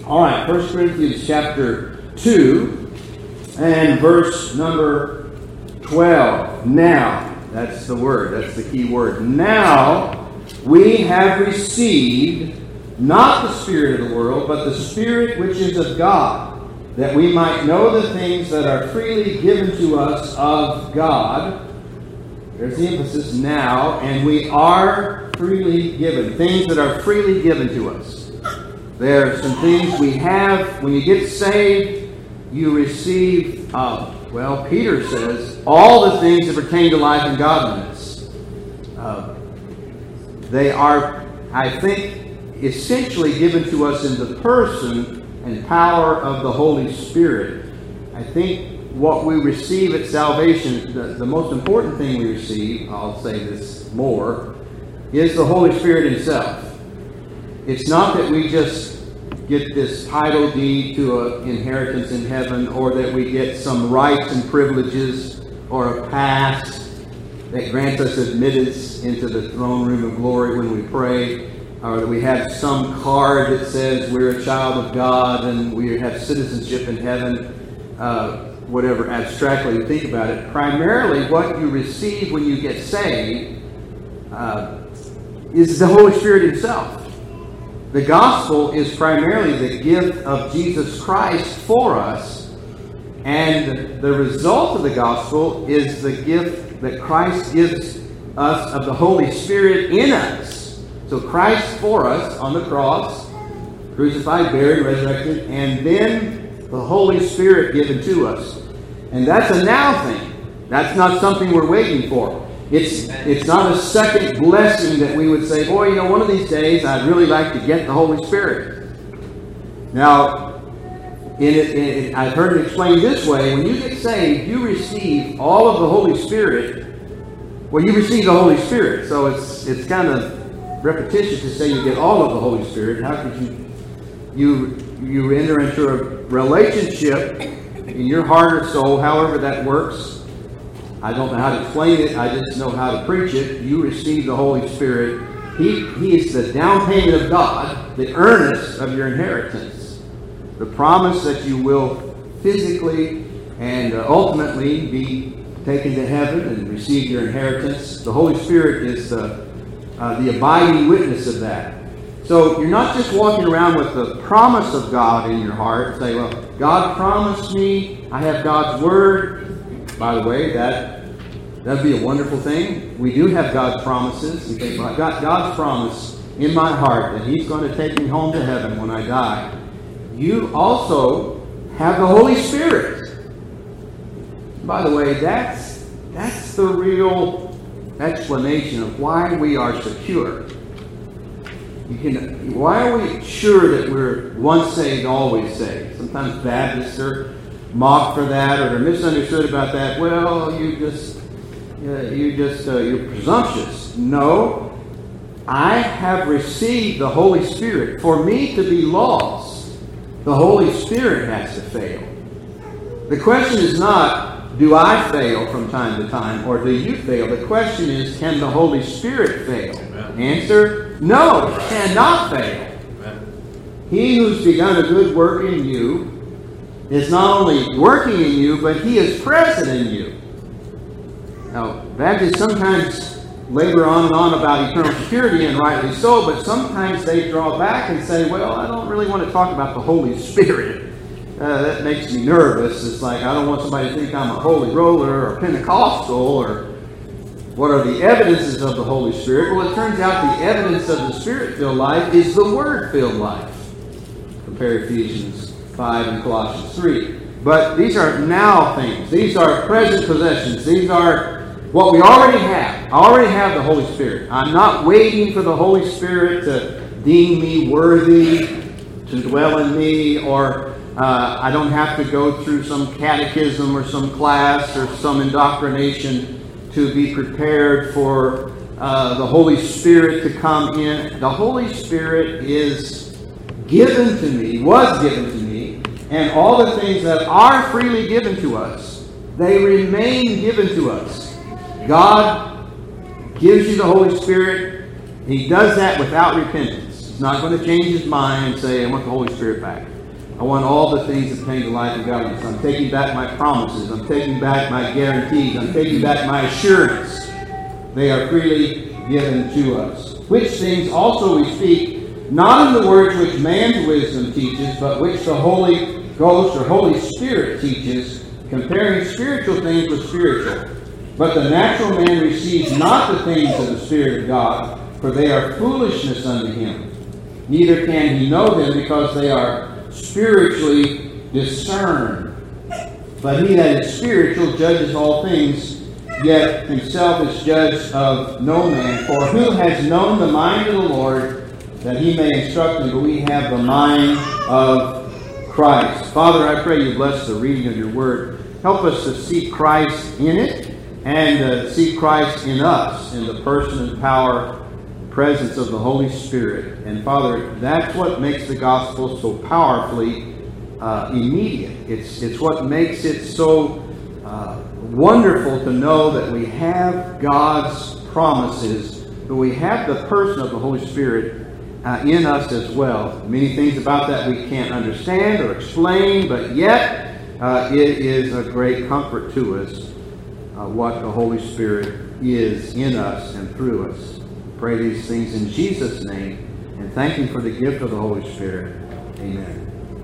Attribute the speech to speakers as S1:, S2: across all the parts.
S1: All right, 1 Corinthians chapter 2 and verse number 12. Now, that's the word, that's the key word. Now we have received not the Spirit of the world, but the Spirit which is of God, that we might know the things that are freely given to us of God. There's the emphasis, now, and we are freely given. Things that are freely given to us. There are some things we have. When you get saved, you receive, Peter says, all the things that pertain to life and godliness. They are, I think, essentially given to us in the person and power of the Holy Spirit. I think what we receive at salvation, the most important thing we receive, I'll say this more, is the Holy Spirit Himself. It's not that we just get this title deed to an inheritance in heaven, or that we get some rights and privileges, or a pass that grants us admittance into the throne room of glory when we pray, or that we have some card that says we're a child of God and we have citizenship in heaven, whatever abstractly you think about it. Primarily what you receive when you get saved is the Holy Spirit Himself. The gospel is primarily the gift of Jesus Christ for us, and the result of the gospel is the gift that Christ gives us of the Holy Spirit in us. So Christ for us on the cross, crucified, buried, resurrected, and then the Holy Spirit given to us. And that's a now thing. That's not something we're waiting for. It's not a second blessing that we would say, boy, one of these days I'd really like to get the Holy Spirit. Now, I've heard it explained this way. When you get saved, you receive all of the Holy Spirit. Well, you receive the Holy Spirit. So it's kind of repetitious to say you get all of the Holy Spirit. How could you enter into a relationship in your heart or soul, however that works? I don't know how to explain it. I just know how to preach it. You receive the Holy Spirit. He is the down payment of God, the earnest of your inheritance, the promise that you will physically and ultimately be taken to heaven and receive your inheritance. The Holy Spirit is the abiding witness of that. So you're not just walking around with the promise of God in your heart. Say, well, God promised me. I have God's Word. By the way, that'd be a wonderful thing. We do have God's promises. We think, well, I got God's promise in my heart that He's going to take me home to heaven when I die. You also have the Holy Spirit. By the way, that's the real explanation of why we are secure. Why are we sure that we're once saved, always saved? Sometimes Baptists are mocked for that, or they're misunderstood about that. Well, you're presumptuous. No, I have received the Holy Spirit. For me to be lost, the Holy Spirit has to fail. The question is not, do I fail from time to time, or do you fail? The question is, can the Holy Spirit fail? Amen. Answer, no, it cannot fail. Amen. He who's begun a good work in you is not only working in you, but He is present in you. Now, Baptists sometimes labor on and on about eternal security, and rightly so, but sometimes they draw back and say, well, I don't really want to talk about the Holy Spirit. That makes me nervous. It's like, I don't want somebody to think I'm a holy roller or Pentecostal, or what are the evidences of the Holy Spirit? Well, it turns out the evidence of the Spirit-filled life is the Word-filled life. Compare Ephesians 5 and Colossians 3. But these are now things. These are present possessions. These are what we already have. I already have the Holy Spirit. I'm not waiting for the Holy Spirit to deem me worthy to dwell in me, or I don't have to go through some catechism or some class or some indoctrination to be prepared for the Holy Spirit to come in. The Holy Spirit is given to me, was given to me, and all the things that are freely given to us, they remain given to us. God gives you the Holy Spirit. He does that without repentance. He's not going to change His mind and say, I want the Holy Spirit back. I want all the things that pertain to life and godliness. I'm taking back my promises. I'm taking back my guarantees. I'm taking back my assurance. They are freely given to us. Which things also we speak, not in the words which man's wisdom teaches, but which the Holy Ghost or Holy Spirit teaches, comparing spiritual things with spiritual. But the natural man receives not the things of the Spirit of God, for they are foolishness unto him. Neither can he know them, because they are spiritually discerned. But he that is spiritual judges all things, yet himself is judged of no man. For who has known the mind of the Lord, that he may instruct him? But we have the mind of Christ. Father, I pray you bless the reading of your word. Help us to see Christ in it, and see Christ in us, in the person and power, presence of the Holy Spirit. And Father, that's what makes the gospel so powerfully immediate. It's what makes it so wonderful to know that we have God's promises, but we have the person of the Holy Spirit in us as well. Many things about that we can't understand or explain, but yet it is a great comfort to us what the Holy Spirit is in us and through us. Pray these things in Jesus' name, and thank Him for the gift of the Holy Spirit. Amen.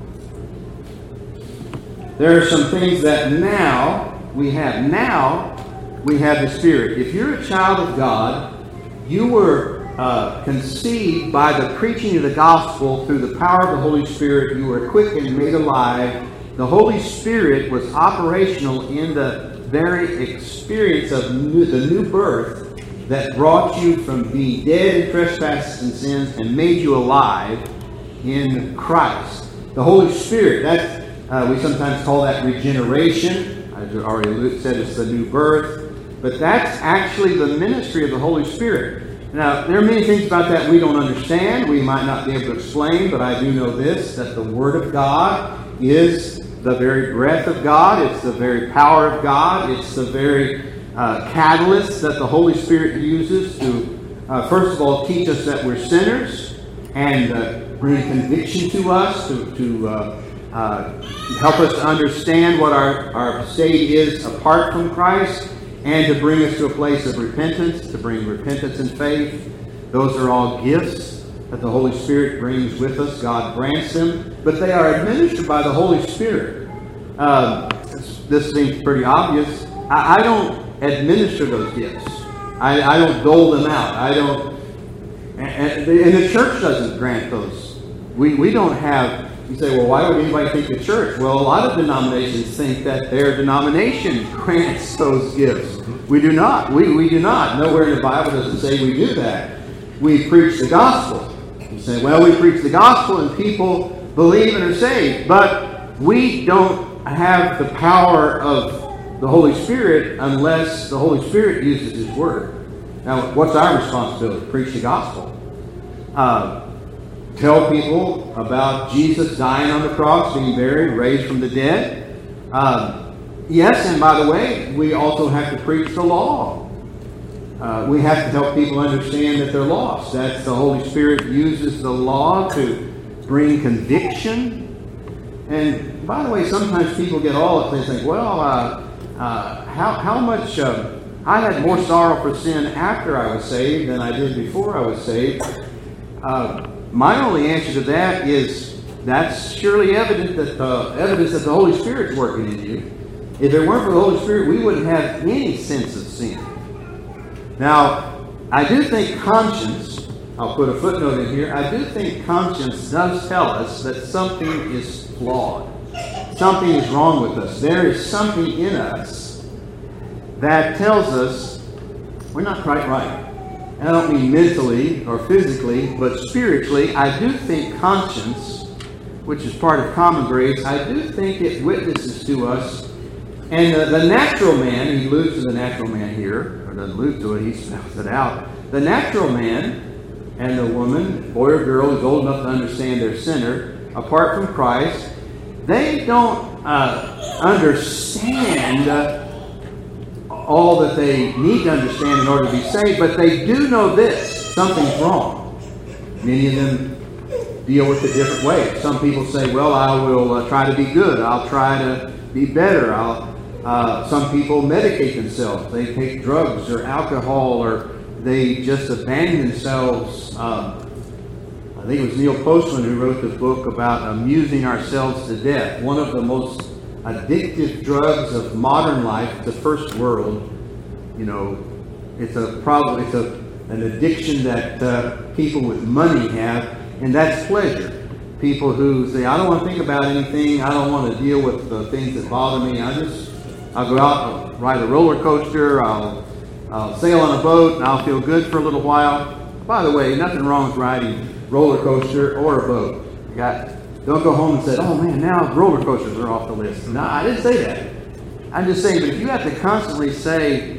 S1: There are some things that now we have. Now we have the Spirit. If you're a child of God, you were conceived by the preaching of the gospel through the power of the Holy Spirit. You were quickened and made alive. The Holy Spirit was operational in the very experience of the new birth that brought you from being dead in trespasses and sins and made you alive in Christ. The Holy Spirit, that's we sometimes call that regeneration. As I already said, it's the new birth. But that's actually the ministry of the Holy Spirit. Now, there are many things about that we don't understand. We might not be able to explain, but I do know this, that the Word of God is the very breath of God. It's the very power of God. It's the very catalyst that the Holy Spirit uses to, first of all, teach us that we're sinners and bring conviction to us, to help us to understand what our state is apart from Christ, and to bring us to a place of repentance, to bring repentance and faith. Those are all gifts that the Holy Spirit brings with us. God grants them, but they are administered by the Holy Spirit. This seems pretty obvious. I don't administer those gifts. I don't dole them out. I don't, and the church doesn't grant those. We don't have. You say, well, why would anybody think the church? Well, a lot of denominations think that their denomination grants those gifts. We do not. We do not. Nowhere in the Bible does it say we do that. We preach the gospel. You say, well, we preach the gospel and people believe and are saved. But we don't have the power of the Holy Spirit unless the Holy Spirit uses His Word. Now, what's our responsibility? Preach the gospel. Tell people about Jesus dying on the cross, being buried, raised from the dead. Yes, and by the way, we also have to preach the law. We have to help people understand that they're lost. That's the Holy Spirit uses the law to bring conviction. And by the way, sometimes people get all up and think, well, how much... I had more sorrow for sin after I was saved than I did before I was saved. My only answer to that is that's surely evident that evidence that the Holy Spirit's working in you. If it weren't for the Holy Spirit, we wouldn't have any sense of sin. Now, I do think conscience, I'll put a footnote in here, I do think conscience does tell us that something is flawed. Something is wrong with us. There is something in us that tells us we're not quite right. And I don't mean mentally or physically, but spiritually. I do think conscience, which is part of common grace, I do think it witnesses to us. And the natural man, he alludes to the natural man here, or doesn't allude to it, he spells it out. The natural man and the woman, boy or girl, who's old enough to understand their sinner, apart from Christ, they don't understand all that they need to understand in order to be saved, but they do know this: something's wrong. Many of them deal with it different ways. Some people say, well, I will try to be good. I'll try to be better. Some people medicate themselves. They take drugs or alcohol, or they just abandon themselves. I think it was Neil Postman who wrote the book about amusing ourselves to death. One of the most addictive drugs of modern life, the first world. You know, it's a problem. It's an addiction that people with money have, and that's pleasure. People who say, I don't want to think about anything. I don't want to deal with the things that bother me. I'll go out, I'll ride a roller coaster, I'll sail on a boat, and I'll feel good for a little while. By the way, nothing wrong with riding roller coaster or a boat. Don't go home and say, oh man, now roller coasters are off the list. No, I didn't say that. I'm just saying, but if you have to constantly say,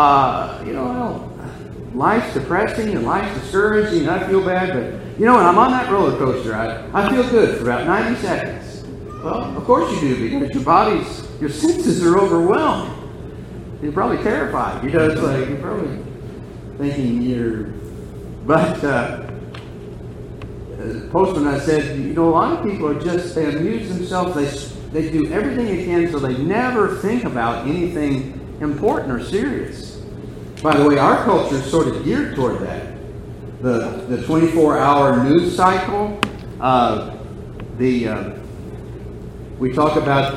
S1: life's depressing and life's discouraging and I feel bad, but when I'm on that roller coaster, I feel good for about 90 seconds. Well, of course you do, because your senses are overwhelmed. You're probably terrified. You're probably thinking but Postman, I said, a lot of people are they amuse themselves. They do everything they can so they never think about anything important or serious. By the way, our culture is sort of geared toward that. The 24-hour news cycle. We talk about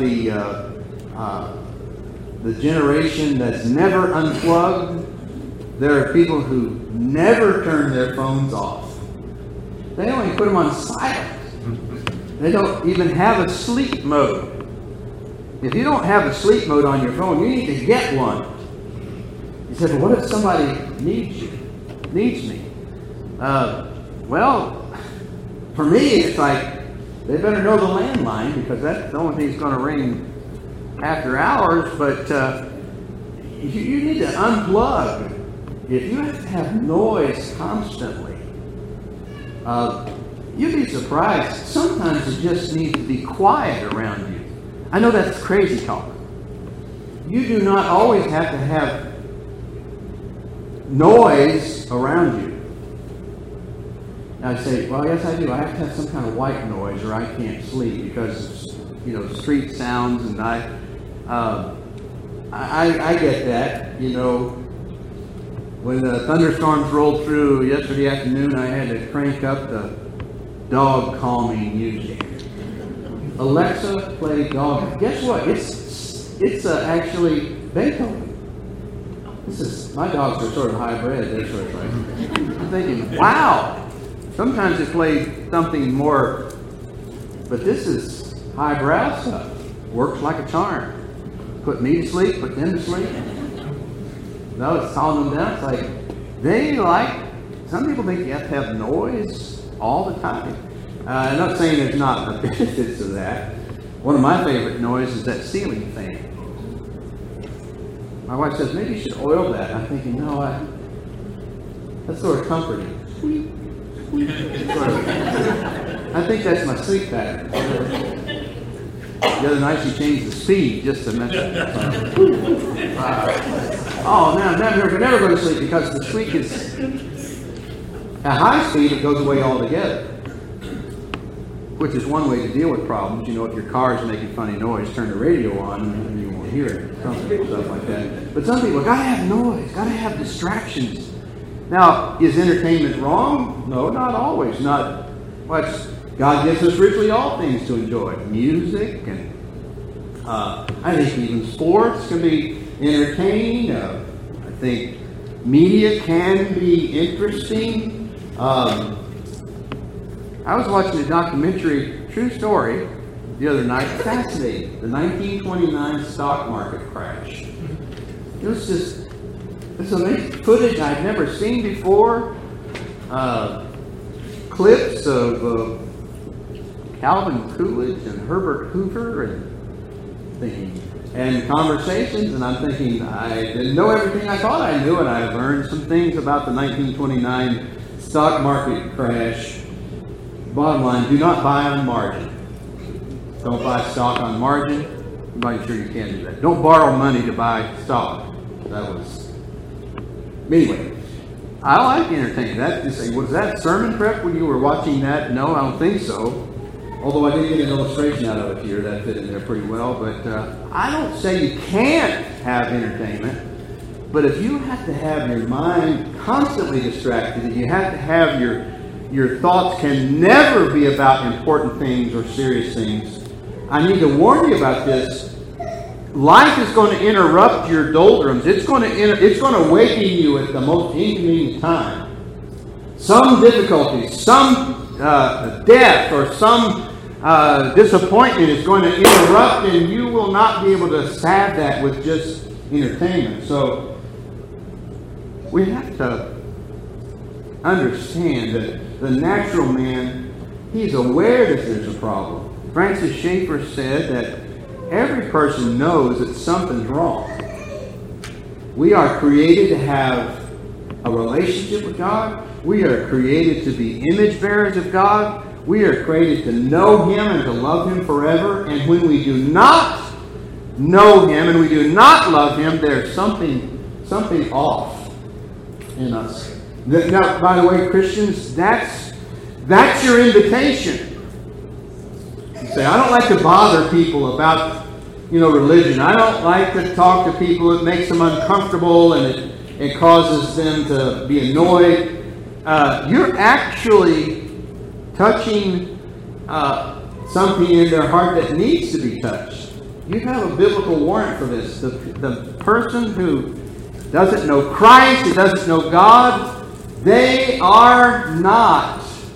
S1: the generation that's never unplugged. There are people who never turn their phones off. They only put them on silent. They don't even have a sleep mode. If you don't have a sleep mode on your phone, you need to get one. You said, well, what if somebody needs me? Well, for me, it's like, they better know the landline, because that's the only thing that's going to ring after hours. But you need to unplug. If you have to have noise constantly, you'd be surprised. Sometimes it just needs to be quiet around you. I know that's crazy talk. You do not always have to have noise around you. I say, well, yes, I do. I have to have some kind of white noise, or I can't sleep, because street sounds, and I get that. When the thunderstorms rolled through yesterday afternoon, I had to crank up the dog calming music. Alexa, play dog. Guess what? It's actually Beethoven. My dogs are sort of hybrid. They're sort of like, I'm thinking, wow. Sometimes it plays something more, but this is highbrow stuff. Works like a charm. Put me to sleep, put them to sleep. No, it's calming them down. It's like, some people think you have to have noise all the time. I'm not saying there's not benefits to that. One of my favorite noises is that ceiling fan. My wife says, maybe you should oil that. I'm thinking, no, that's sort of comforting. I think that's my sleep pattern. The other night she changed the speed just to mess up. We're never going to sleep, because the squeak is at high speed. It goes away altogether, which is one way to deal with problems. If your car is making funny noise, turn the radio on and you won't hear it. Stuff like that. But some people gotta have noise, gotta have distractions. Now, is entertainment wrong? No, not always. God gives us richly all things to enjoy. Music, and I think even sports can be entertaining. I think media can be interesting. I was watching a documentary, true story, the other night. Fascinating. The 1929 stock market crash. It was just, it's amazing footage I'd never seen before. Clips of Calvin Coolidge and Herbert Hoover and conversations, and I'm thinking, I didn't know everything I thought I knew, and I learned some things about the 1929 stock market crash. Bottom line, do not buy on margin. Don't buy stock on margin. I'm not sure you can do that. Don't borrow money to buy stock. Anyway, I like entertainment. That you say, was that sermon prep when you were watching that? No, I don't think so. Although I did get an illustration out of it here that fit in there pretty well. But I don't say you can't have entertainment. But if you have to have your mind constantly distracted, and you have to have your thoughts can never be about important things or serious things, I need to warn you about this. Life is going to interrupt your doldrums. It's going to awaken you at the most inconvenient time. Some difficulties, some death, or some disappointment is going to interrupt, and you will not be able to salve that with just entertainment. So we have to understand that the natural man, he's aware that there's a problem. Francis Schaeffer said that every person knows that something's wrong. We are created to have a relationship with God. We are created to be image bearers of God. We are created to know Him and to love Him forever. And when we do not know Him and we do not love Him, there's something off in us. Now, by the way, Christians, that's your invitation. You say, I don't like to bother people about, religion. I don't like to talk to people. It makes them uncomfortable and it causes them to be annoyed. You're actually touching something in their heart that needs to be touched. You have a biblical warrant for this. The person who doesn't know Christ, who doesn't know God, they are not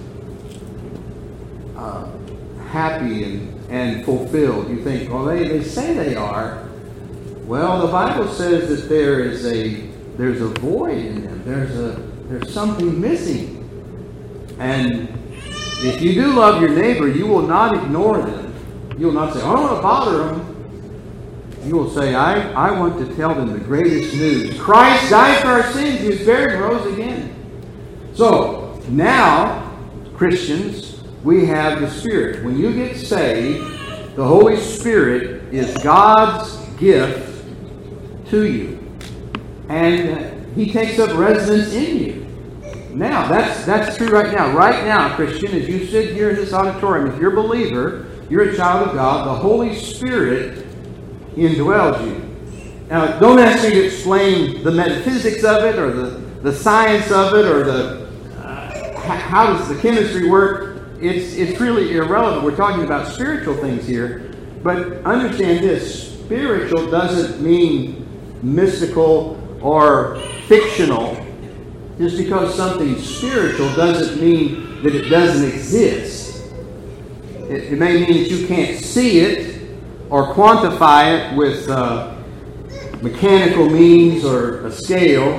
S1: happy and fulfilled. You think, well, they say they are. Well, the Bible says that there's a void in them. There's something missing. And if you do love your neighbor, you will not ignore them. You will not say, I don't want to bother them. You will say, I want to tell them the greatest news. Christ died for our sins. He was buried and rose again. So, now, Christians, we have the Spirit. When you get saved, the Holy Spirit is God's gift to you. And He takes up residence in you. Now, that's true right now. Right now, Christian, as you sit here in this auditorium, if you're a believer, you're a child of God, the Holy Spirit indwells you. Now, don't ask me to explain the metaphysics of it, or the science of it, or how does the chemistry work. It's really irrelevant. We're talking about spiritual things here. But understand this. Spiritual doesn't mean mystical or fictional. Just because something's spiritual doesn't mean that it doesn't exist. It may mean that you can't see it or quantify it with mechanical means or a scale.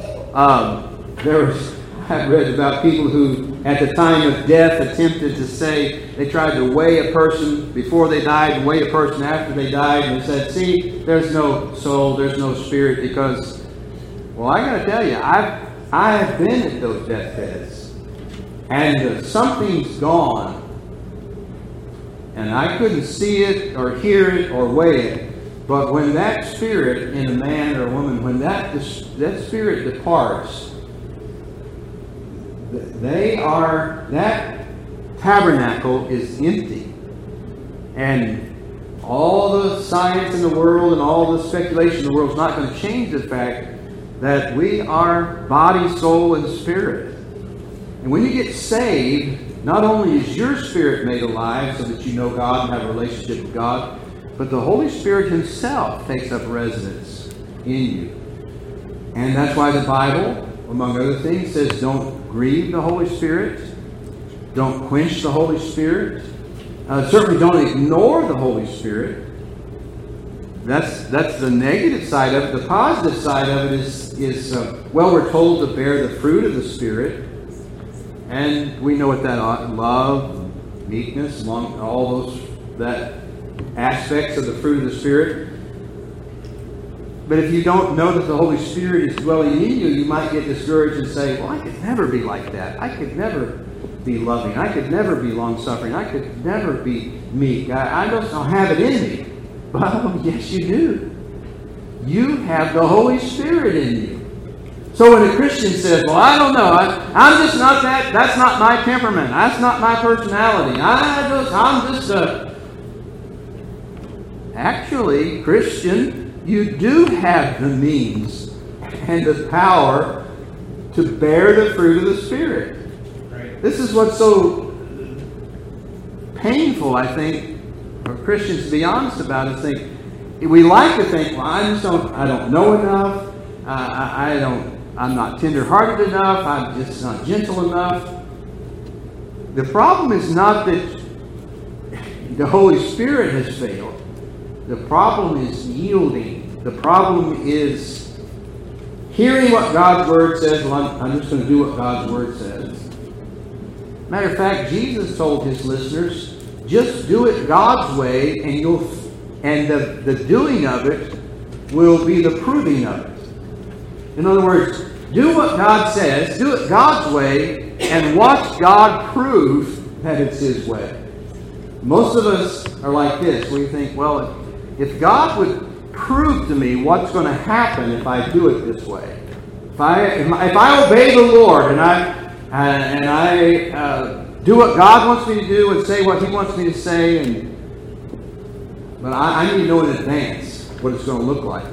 S1: I've read about people who, at the time of death, attempted to say they tried to weigh a person before they died and weigh a person after they died, and they said, see, there's no soul, there's no spirit, because, well, I got to tell you, I have been at those deathbeds, and something's gone, and I couldn't see it or hear it or weigh it. But when that spirit in a man or a woman, when that spirit departs, that tabernacle is empty. And all the science in the world and all the speculation in the world is not going to change the fact that we are body, soul, and spirit. And when you get saved, not only is your spirit made alive so that you know God and have a relationship with God, but the Holy Spirit Himself takes up residence in you. And that's why the Bible, among other things, says don't grieve the Holy Spirit. Don't quench the Holy Spirit. Certainly don't ignore the Holy Spirit. That's the negative side of it. The positive side of it is we're told to bear the fruit of the Spirit. And we know what that love, meekness, long, all that aspects of the fruit of the Spirit. But if you don't know that the Holy Spirit is dwelling in you, you might get discouraged and say, well, I could never be like that. I could never be loving. I could never be long-suffering. I could never be meek. I don't have it in me. Well, yes, you do. You have the Holy Spirit in you. So when a Christian says, well, I don't know, I'm just not that, that's not my temperament, that's not my personality, I'm just a... Actually, Christian, you do have the means and the power to bear the fruit of the Spirit. Right. This is what's so painful, I think, for Christians to be honest about it. We like to think, well, I don't know enough, I'm not tender-hearted enough, I'm just not gentle enough. The problem is not that the Holy Spirit has failed. The problem is yielding. The problem is hearing what God's Word says. Well, I'm just going to do what God's Word says. Matter of fact, Jesus told his listeners, just do it God's way, and the doing of it will be the proving of it. In other words, do what God says, do it God's way, and watch God prove that it's His way. Most of us are like this. We think, well, if God would prove to me what's going to happen if I do it this way, if I obey the Lord and I do what God wants me to do and say what He wants me to say, but I need to know in advance what it's going to look like.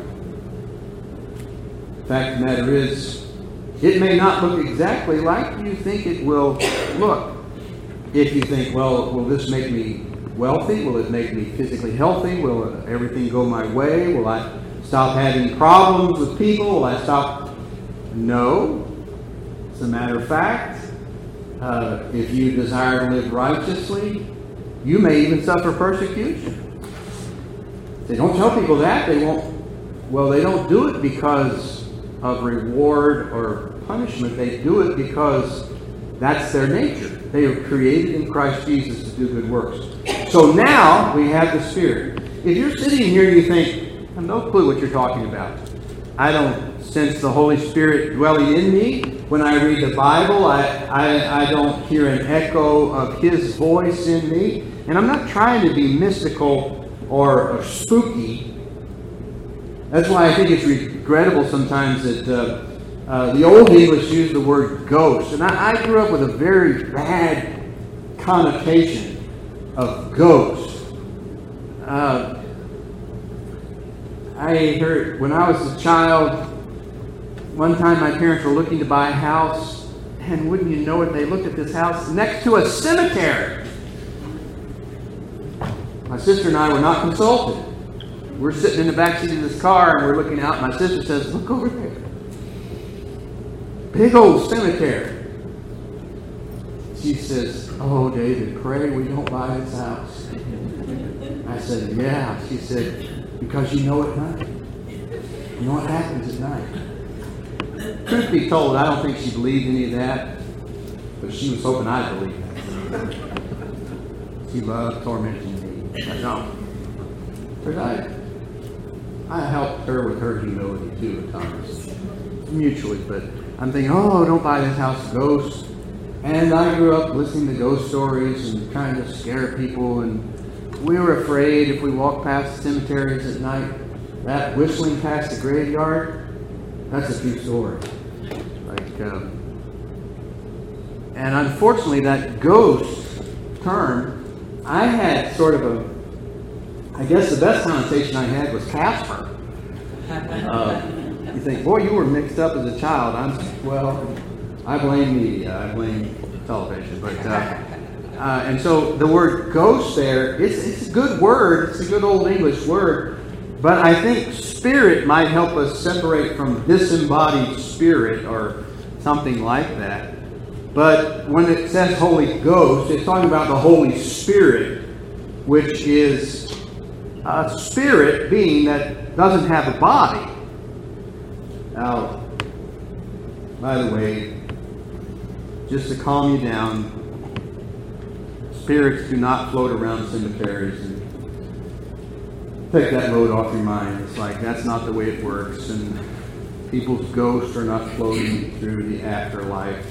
S1: The fact of the matter is, it may not look exactly like you think it will look. If you think, well, will this make me wealthy? Will it make me physically healthy? Will everything go my way? Will I stop having problems with people? Will I stop? No. As a matter of fact, if you desire to live righteously, you may even suffer persecution. They don't tell people that. They won't. Well, they don't do it because of reward or punishment. They do it because that's their nature. They are created in Christ Jesus to do good works. So now we have the Spirit. If you're sitting here and you think, I have no clue what you're talking about. I don't sense the Holy Spirit dwelling in me. When I read the Bible, I don't hear an echo of His voice in me. And I'm not trying to be mystical or spooky. That's why I think it's regrettable sometimes that the Old English used the word ghost. And I grew up with a very bad connotation of ghost. I heard when I was a child, one time my parents were looking to buy a house, and wouldn't you know it, they looked at this house next to a cemetery. My sister and I were not consulted. We're sitting in the back seat of this car, and we're looking out. My sister says, look over there. Big old cemetery. She says, oh, David, pray we don't buy this house. I said, yeah. She said, because you know at night. You know what happens at night. Truth be told, I don't think she believed any of that, but she was hoping I believed that. She loved tormenting me. I don't. But I helped her with her humility too at times. Mutually, but I'm thinking, oh, don't buy this house, ghosts. And I grew up listening to ghost stories and trying to scare people, and we were afraid if we walked past cemeteries at night, that whistling past the graveyard, that's a true story. And unfortunately, that ghost term, I had sort of I guess the best connotation I had was Casper. You think, boy, you were mixed up as a child. I blame media, I blame television, but and so the word ghost there, it's a good word, it's a good old English word, but I think spirit might help us separate from disembodied spirit or something like that. But when it says Holy Ghost, it's talking about the Holy Spirit, which is a spirit being that doesn't have a body. Now, by the way, just to calm you down, spirits do not float around cemeteries, and take that load off your mind. It's like that's not the way it works, and people's ghosts are not floating through the afterlife.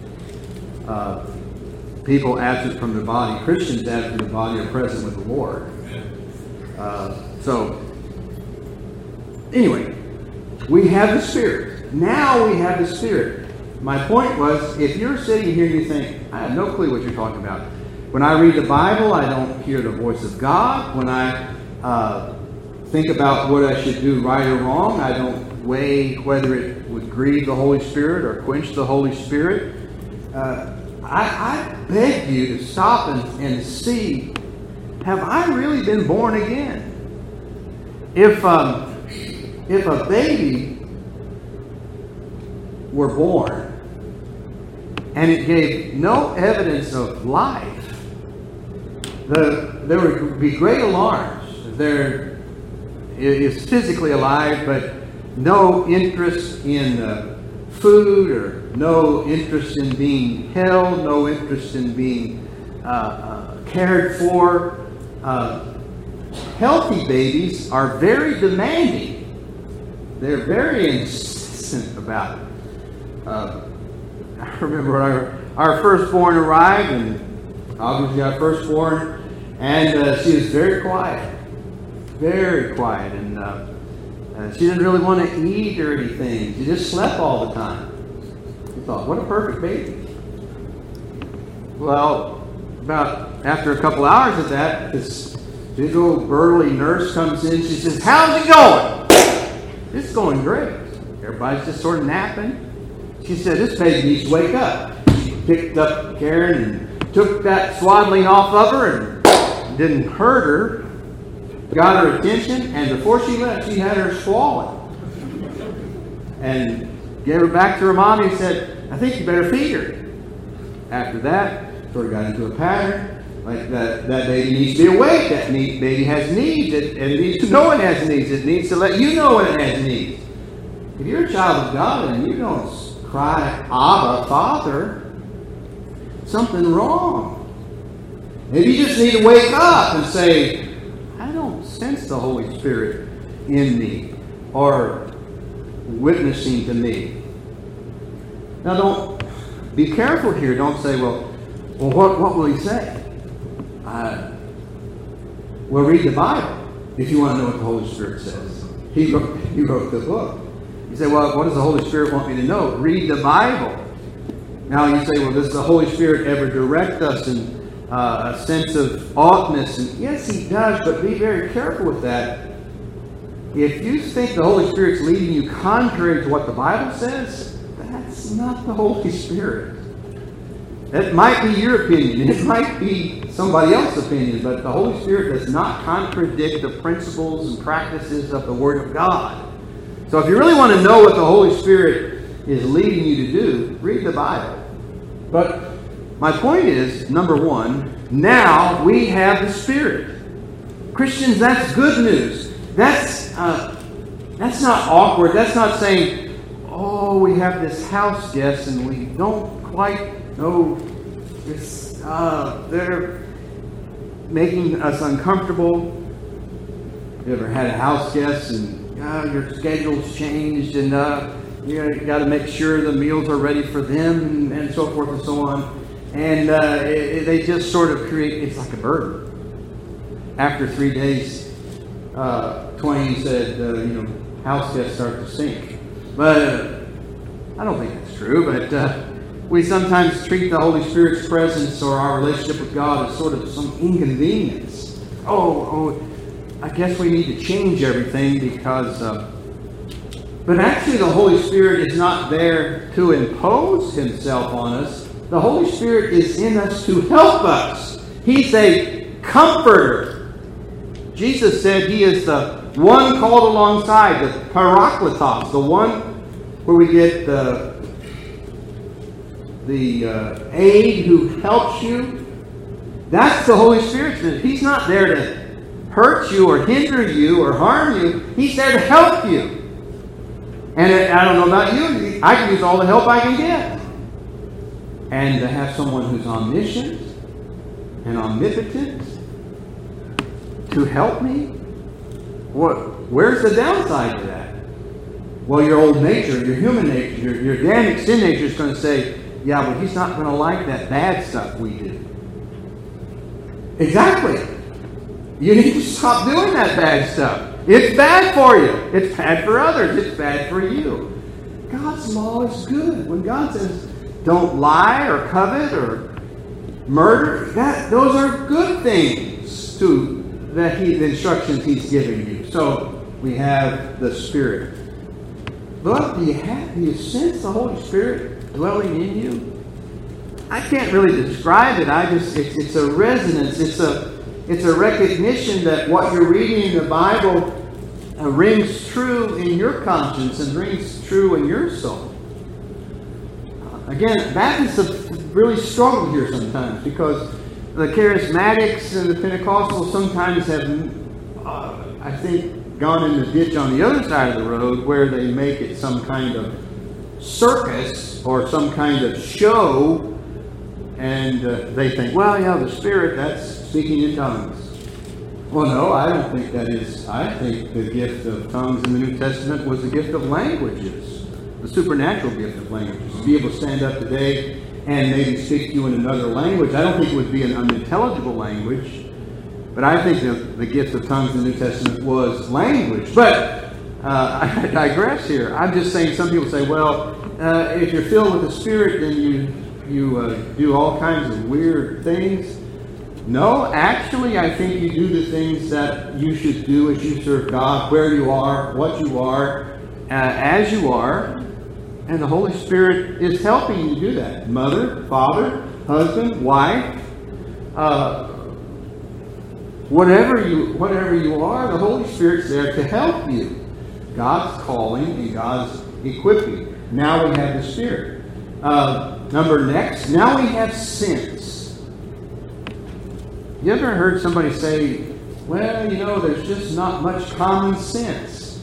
S1: People absent from the body, Christians absent from the body, are present with the Lord. So, anyway, we have the Spirit. Now we have the Spirit. My point was, if you're sitting here and you think, I have no clue what you're talking about. When I read the Bible, I don't hear the voice of God. When I think about what I should do right or wrong, I don't weigh whether it would grieve the Holy Spirit or quench the Holy Spirit. I beg you to stop and see, have I really been born again? If a baby were born and it gave no evidence of life, there would be great alarms. There is physically alive, but no interest in food, or no interest in being held, no interest in being cared for. Healthy babies are very demanding. They're very insistent about it. I remember our firstborn arrived, and obviously our firstborn, and she was very quiet, and she didn't really want to eat or anything. She just slept all the time. We thought, what a perfect baby. Well, about after a couple hours of that, this big old burly nurse comes in. She says, how's it going? It's going great. Everybody's just sort of napping. She said, this baby needs to wake up. She picked up Karen and took that swaddling off of her and didn't hurt her. Got her attention, and before she left, she had her swollen. And gave her back to her mommy and said, I think you better feed her. After that, sort of got into a pattern. Like that baby needs to be awake. That baby has needs. It needs to know it has needs. It needs to let you know when it has needs. If you're a child of God and you don't cry, Abba, Father, something wrong. Maybe you just need to wake up and say, I don't sense the Holy Spirit in me or witnessing to me. Now, don't be careful here. Don't say, well, what will he say? Well, read the Bible if you want to know what the Holy Spirit says. He wrote the book. You say, well, what does the Holy Spirit want me to know? Read the Bible. Now you say, well, does the Holy Spirit ever direct us in a sense of oughtness? And yes, he does, but be very careful with that. If you think the Holy Spirit's leading you contrary to what the Bible says, that's not the Holy Spirit. It might be your opinion. It might be somebody else's opinion, but the Holy Spirit does not contradict the principles and practices of the Word of God. So if you really want to know what the Holy Spirit is leading you to do, read the Bible. But my point is, number one, now we have the Spirit. Christians, that's good news. That's not awkward. That's not saying, oh, we have this house guest and we don't quite know. They're making us uncomfortable. You ever had a house guest and your schedule's changed and you got to make sure the meals are ready for them and so forth and so on. And they just sort of create, it's like a burden. After 3 days, Twain said, house guests start to sink. But I don't think that's true, but we sometimes treat the Holy Spirit's presence or our relationship with God as sort of some inconvenience. Oh, I guess we need to change everything because... But actually the Holy Spirit is not there to impose himself on us. The Holy Spirit is in us to help us. He's a comforter. Jesus said he is the one called alongside, the Parakletos, the one where we get the aid who helps you. That's the Holy Spirit. He's not there to hurt you or hinder you or harm you. He's there to help you. And I don't know about you, I can use all the help I can get. And to have someone who's omniscient and omnipotent to help me, where's the downside to that? Well, your old nature, your human nature, your Adamic sin nature is going to say, yeah, but he's not going to like that bad stuff we do. Exactly. You need to stop doing that bad stuff. It's bad for you. It's bad for others. It's bad for you. God's law is good. When God says, don't lie or covet or murder, those are good things to the instructions He's giving you. So we have the Spirit. But do you sense the Holy Spirit dwelling in you? I can't really describe it. It's a resonance. It's a recognition that what you're reading in the Bible rings true in your conscience and rings true in your soul. Again, Baptists have really struggled here sometimes because the Charismatics and the Pentecostals sometimes have, I think, gone in the ditch on the other side of the road where they make it some kind of circus or some kind of show, and they think, well, yeah, the Spirit, that's speaking in tongues. Well, no, I don't think that is. I think the gift of tongues in the New Testament was the gift of languages, the supernatural gift of languages. To be able to stand up today and maybe speak to you in another language. I don't think it would be an unintelligible language, but I think the gift of tongues in the New Testament was language. But I digress here. I'm just saying, some people say, well, if you're filled with the Spirit, then you do all kinds of weird things. No, actually, I think you do the things that you should do as you serve God, where you are, what you are, as you are. And the Holy Spirit is helping you do that. Mother, father, husband, wife, whatever you are, the Holy Spirit's there to help you. God's calling and God's equipping. Now we have the Spirit. Now we have sense. You ever heard somebody say, well, there's just not much common sense?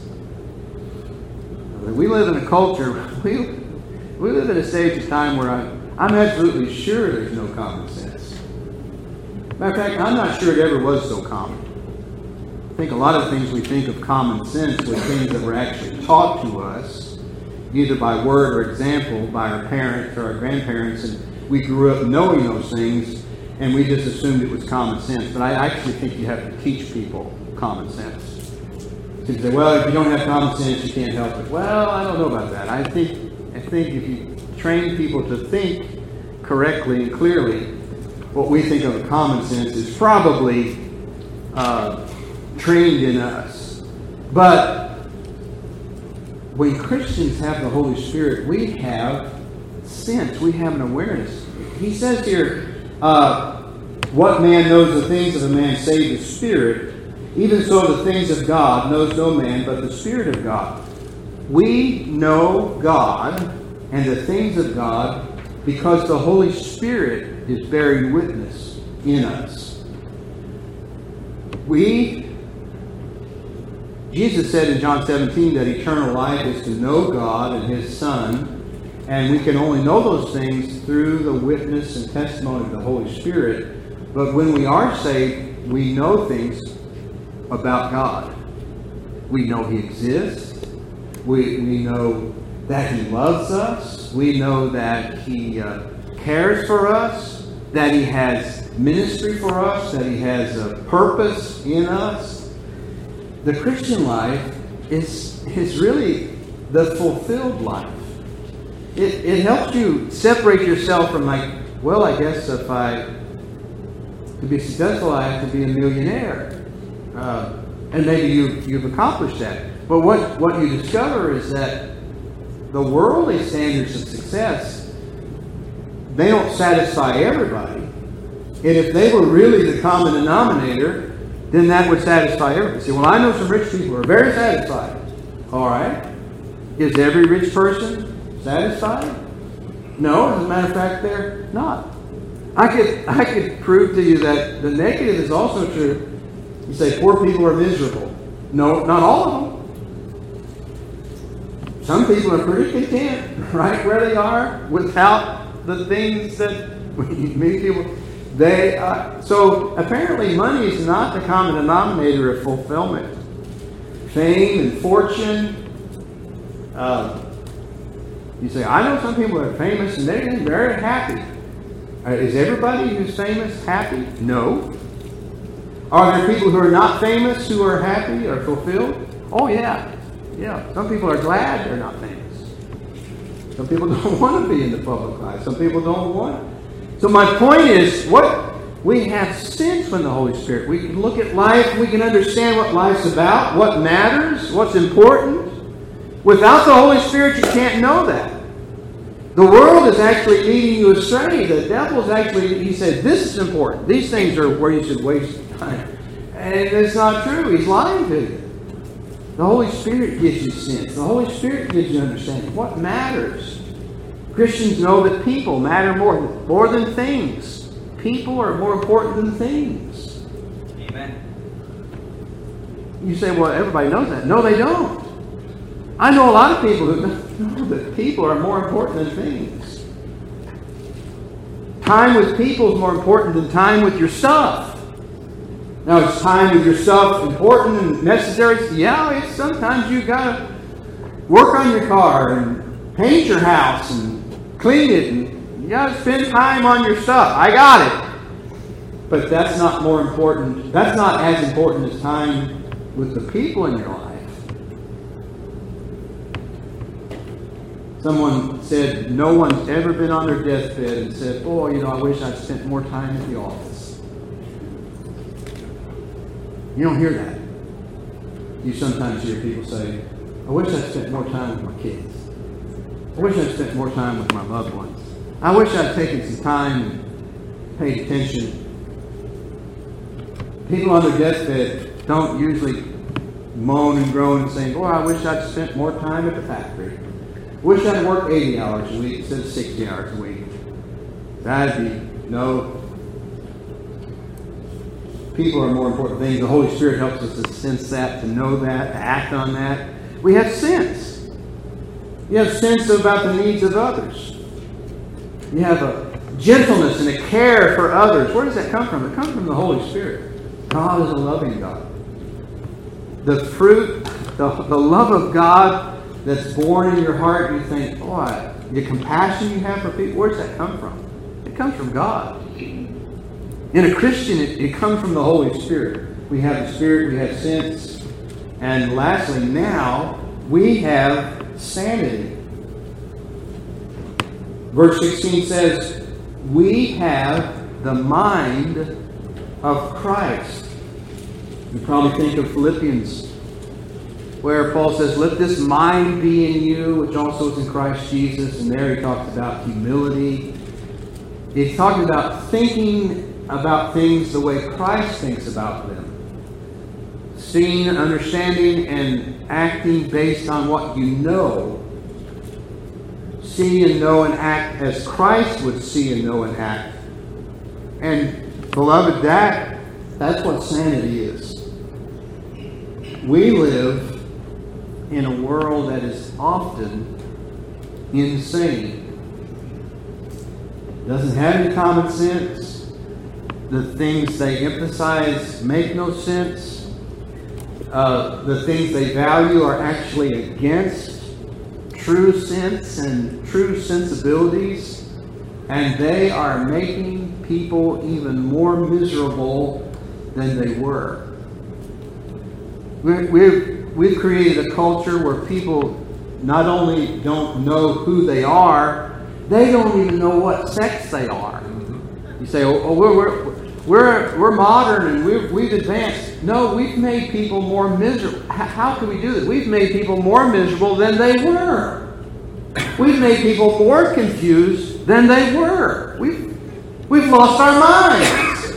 S1: We live in a culture, we live in a stage of time where I'm absolutely sure there's no common sense. Matter of fact, I'm not sure it ever was so common. I think a lot of things we think of common sense were things that were actually taught to us, either by word or example, by our parents or our grandparents, and we grew up knowing those things, and we just assumed it was common sense. But I actually think you have to teach people common sense. You say, well, if you don't have common sense, you can't help it. Well, I don't know about that. I think if you train people to think correctly and clearly, what we think of common sense is probably trained in us. But when Christians have the Holy Spirit, we have sense. We have an awareness. He says here, what man knows the things of a man save the Spirit? Even so the things of God knows no man but the Spirit of God. We know God and the things of God because the Holy Spirit is bearing witness in us. Jesus said in John 17 that eternal life is to know God and His Son, and we can only know those things through the witness and testimony of the Holy Spirit. But when we are saved, we know things about God. We know He exists. We know that He loves us. We know that He cares for us, that He has ministry for us, that He has a purpose in us. The Christian life is really the fulfilled life. It helps you separate yourself from I guess to be successful, I have to be a millionaire. And maybe you've accomplished that. But what you discover is that the worldly standards of success, they don't satisfy everybody. And if they were really the common denominator, then that would satisfy everybody. See, well, I know some rich people who are very satisfied. All right. Is every rich person satisfied? No, as a matter of fact, they're not. I could prove to you that the negative is also true. You say poor people are miserable. No, not all of them. Some people are pretty content right where they are without the things that many people. So apparently money is not the common denominator of fulfillment. Fame and fortune. You say, I know some people are famous and they're very happy. Is everybody who's famous happy? No. Are there people who are not famous who are happy or fulfilled? Oh, yeah. Yeah. Some people are glad they're not famous. Some people don't want to be in the public eye. Some people don't want it. So my point is, we have sense from the Holy Spirit. We can look at life. We can understand what life's about, what matters, what's important. Without the Holy Spirit, you can't know that. The world is actually leading you astray. The devil's actually, he said, this is important. These things are where you should waste time. And it's not true. He's lying to you. The Holy Spirit gives you sense. The Holy Spirit gives you understanding. What matters? Christians know that people matter more than things. People are more important than things.
S2: Amen.
S1: You say, well, everybody knows that. No, they don't. I know a lot of people who know that people are more important than things. Time with people is more important than time with your stuff. Now, is time with your stuff important and necessary? Yeah, sometimes you've got to work on your car and paint your house and clean it, and you got to spend time on your stuff. I got it. But that's not more important. That's not as important as time with the people in your life. Someone said no one's ever been on their deathbed and said, "Oh, I wish I'd spent more time at the office." You don't hear that. You sometimes hear people say, "I wish I'd spent more time with my kids. I wish I'd spent more time with my loved ones. I wish I'd taken some time and paid attention." People on their deathbed don't usually moan and groan and say, "Boy, I wish I'd spent more time at the factory. Wish I'd worked 80 hours a week instead of 60 hours a week." That'd be no. People are more important things. The Holy Spirit helps us to sense that, to know that, to act on that. We have sense. You have sense about the needs of others. You have a gentleness and a care for others. Where does that come from? It comes from the Holy Spirit. God is a loving God. The fruit, the love of God that's born in your heart, you think, "Oh, the compassion you have for people," where does that come from? It comes from God. In a Christian, it comes from the Holy Spirit. We have the Spirit, we have sense, and lastly, now, we have sanity. Verse 16 says, we have the mind of Christ. You probably think of Philippians, where Paul says, "Let this mind be in you, which also is in Christ Jesus." And there he talks about humility. He's talking about thinking about things the way Christ thinks about them. Seeing, understanding, and acting based on what you know. See and know and act as Christ would see and know and act. And beloved, that's what sanity is. We live in a world that is often insane. Doesn't have any common sense. The things they emphasize make no sense. The things they value are actually against true sense and true sensibilities. And they are making people even more miserable than they were. We've created a culture where people not only don't know who they are, they don't even know what sex they are. You say, "Oh, we're modern and we've advanced." No, we've made people more miserable. How can we do this? We've made people more miserable than they were. We've made people more confused than they were. We've lost our minds.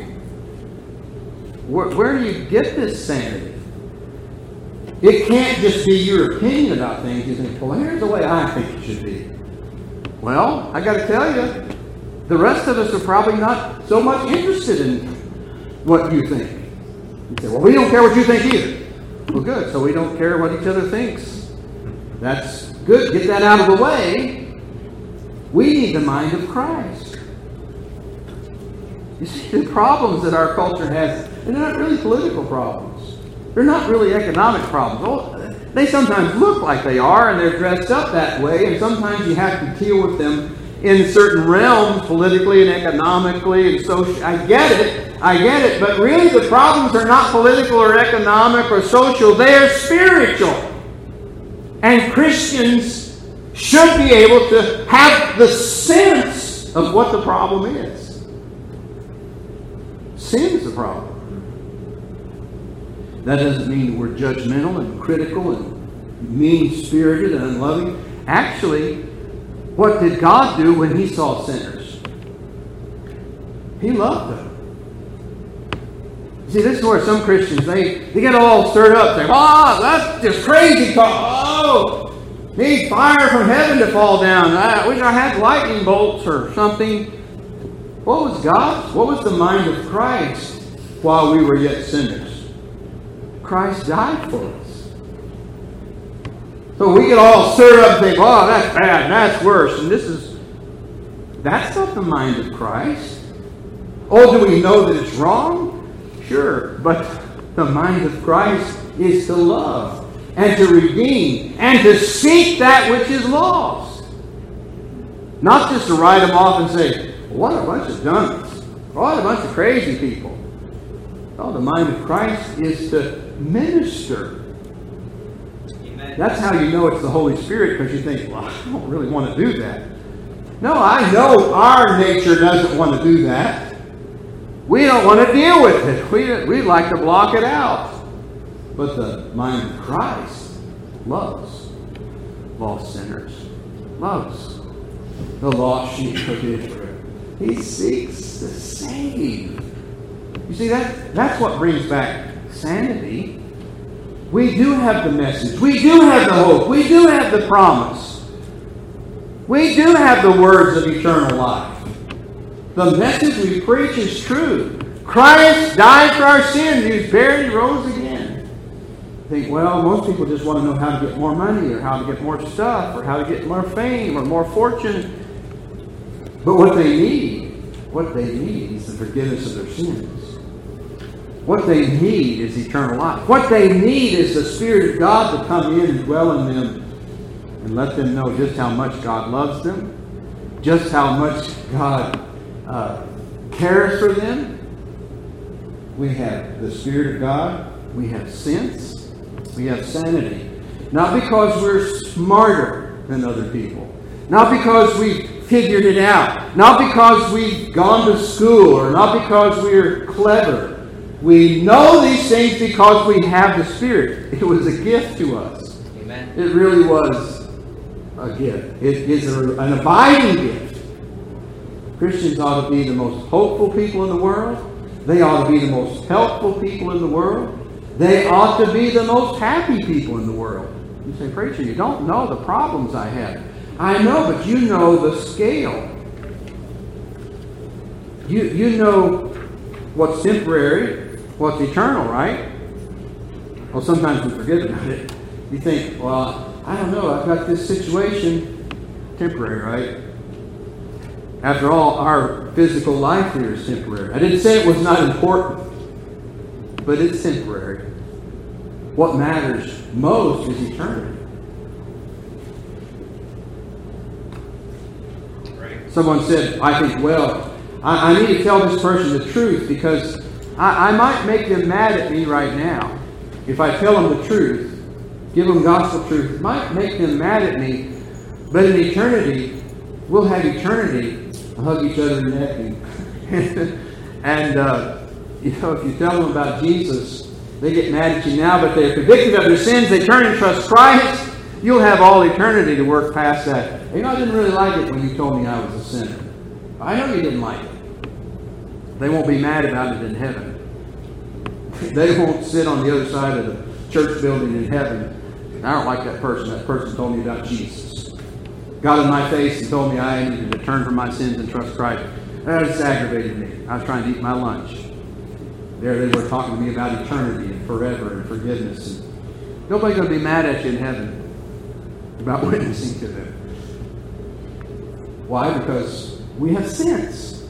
S1: Where do you get this sanity? It can't just be your opinion about things. You think, "Well, here's the way I think it should be." Well, I got to tell you, the rest of us are probably not so much interested in what you think. You say, "Well, we don't care what you think either." Well, good. So we don't care what each other thinks. That's good. Get that out of the way. We need the mind of Christ. You see, the problems that our culture has, they're not really political problems. They're not really economic problems. Well, they sometimes look like they are, and they're dressed up that way, and sometimes you have to deal with them in certain realms, politically and economically and socially. I get it, but really the problems are not political or economic or social, they are spiritual. And Christians should be able to have the sense of what the problem is. Sin is the problem. That doesn't mean that we're judgmental and critical and mean-spirited and unloving. Actually, what did God do when He saw sinners? He loved them. See, this is where some Christians, they get all stirred up. They say, that's just crazy talk. Need fire from heaven to fall down. I wish I had lightning bolts or something. What was the mind of Christ while we were yet sinners? Christ died for us. So we get all stirred up and think, that's bad, that's worse. And that's not the mind of Christ. Do we know that it's wrong? Sure, but the mind of Christ is to love and to redeem and to seek that which is lost. Not just to write them off and say, what a bunch of dummies. What a bunch of crazy people. No, the mind of Christ is to minister. Amen. That's how you know it's the Holy Spirit, because you think, I don't really want to do that. No, I know our nature doesn't want to do that. We don't want to deal with it. We'd like to block it out. But the mind of Christ loves lost sinners. Loves the lost sheep of Israel. He seeks to save. You see, that's what brings back sanity. We do have the message. We do have the hope. We do have the promise. We do have the words of eternal life. The message we preach is true. Christ died for our sins. He was buried and rose again. Think, most people just want to know how to get more money or how to get more stuff or how to get more fame or more fortune. But what they need is the forgiveness of their sins. What they need is eternal life. What they need is the Spirit of God to come in and dwell in them and let them know just how much God loves them, just how much God cares for them. We have the Spirit of God. We have sense. We have sanity. Not because we're smarter than other people. Not because we figured it out. Not because we've gone to school or not because we're clever. We know these things because we have the Spirit. It was a gift to us. Amen. It really was a gift. It is an abiding gift. Christians ought to be the most hopeful people in the world. They ought to be the most helpful people in the world. They ought to be the most happy people in the world. You say, preacher, you don't know the problems I have. I know, but you know the scale. You know what's temporary, what's eternal, right? Well, sometimes we forget about it. You think, I don't know, I've got this situation, temporary, right? After all, our physical life here is temporary. I didn't say it was not important, but it's temporary. What matters most is eternity. Someone said, I think, I need to tell this person the truth because I might make them mad at me right now. If I tell them the truth, give them gospel truth, it might make them mad at me. But in eternity, we'll have eternity. Hug each other in the neck. If you tell them about Jesus, they get mad at you now, but they're convicted of their sins. They turn and trust Christ. You'll have all eternity to work past that. I didn't really like it when you told me I was a sinner. I know you didn't like it. They won't be mad about it in heaven. They won't sit on the other side of the church building in heaven. I don't like that person. That person told me about Jesus. Got in my face and told me I needed to turn from my sins and trust Christ. That just aggravated me. I was trying to eat my lunch. There they were talking to me about eternity and forever and forgiveness. And nobody's going to be mad at you in heaven about witnessing to them. Why? Because we have sense.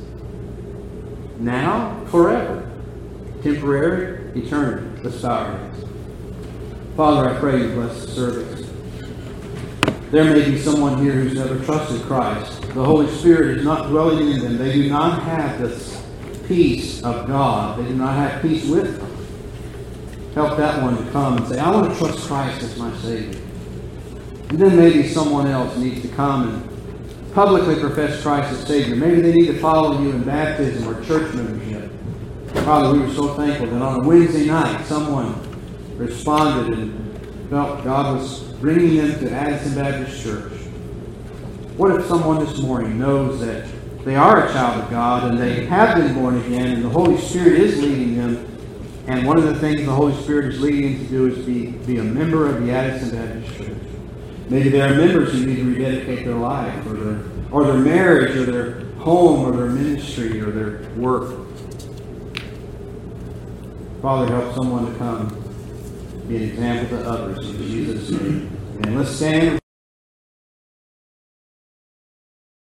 S1: Now, forever. Temporary, eternity. Let's bow our heads. Father, I pray you bless the service. There may be someone here who's never trusted Christ. The Holy Spirit is not dwelling in them. They do not have this peace of God. They do not have peace with them. Help that one to come and say, I want to trust Christ as my Savior. And then maybe someone else needs to come and publicly profess Christ as Savior. Maybe they need to follow you in baptism or church membership. Father, we were so thankful that on a Wednesday night, someone responded and felt God was bringing them to Addison Baptist Church. What if someone this morning knows that they are a child of God and they have been born again and the Holy Spirit is leading them, and one of the things the Holy Spirit is leading them to do is be a member of the Addison Baptist Church? Maybe there are members who need to rededicate their life or their marriage or their home or their ministry or their work. Father, help someone to come, be an example to others in Jesus' name. And let's stand.